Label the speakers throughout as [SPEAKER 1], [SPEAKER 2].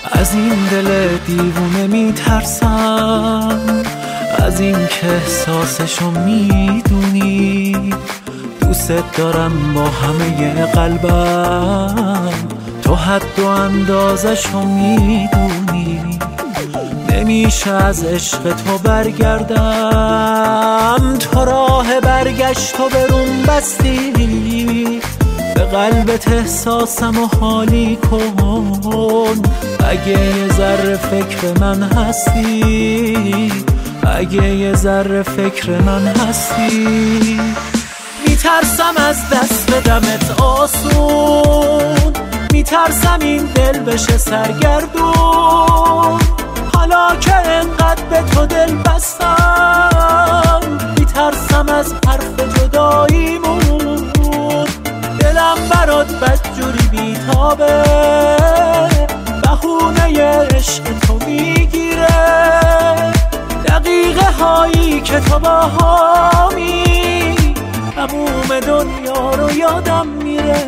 [SPEAKER 1] از این دل دیوونه میترسم، از این که احساسشو میدونی. دوست دارم با همه قلبم، تو حد و اندازشو میدونی. نمیشه از عشق تو برگردم، تو راه برگشت و برون بستی. به قلبت احساسم و حالی کن، اگه یه ذره فکر من هستی، اگه یه ذره فکر من هستی. میترسم از دست بدمت آسون، میترسم این دل بشه سرگردون. حالا که انقدر به تو دل بستم، میترسم از حرف جداییمون. دلم برات بدجوری بیتابه، بهونه عشق تو میگیره. دقیقه هایی که تو باهامی، تموم دنیا رو یادم میره.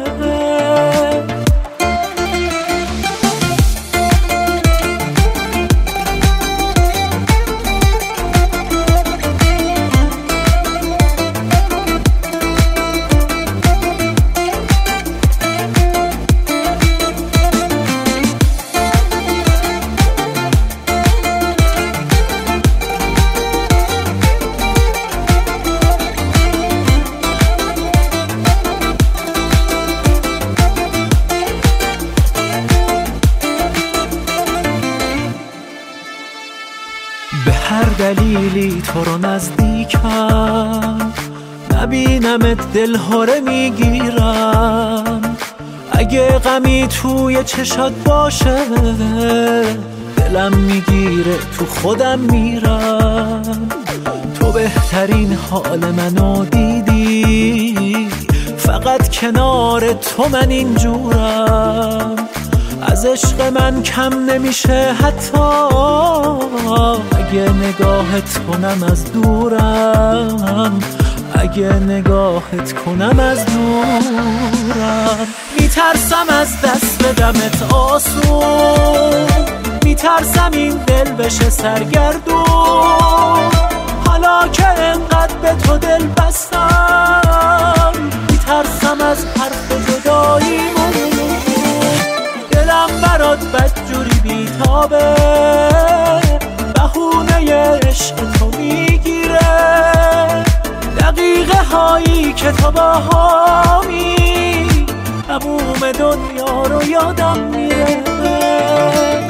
[SPEAKER 1] به هر دلیلی تو رو نزدیکم، نبینمت دلهره میگیرم. اگه غمی توی چشات باشه، دلم میگیره تو خودم میرم. تو بهترین حال منو دیدی، فقط کنار تو من اینجورم. از عشق من کم نمیشه حتی، اگه نگاهت کنم از دورم، اگه نگاهت کنم از دورم. میترسم از دست بدمت آسون، میترسم این دل بشه سرگردون. حالا که انقدر به تو دل بستم، میترسم از حرف جداییمون. دلم برات بدجوری بیتابه، بهونه عشق تو میگیره. دقیقه هایی که تو باهامی، تموم دنیا رو یادم میره.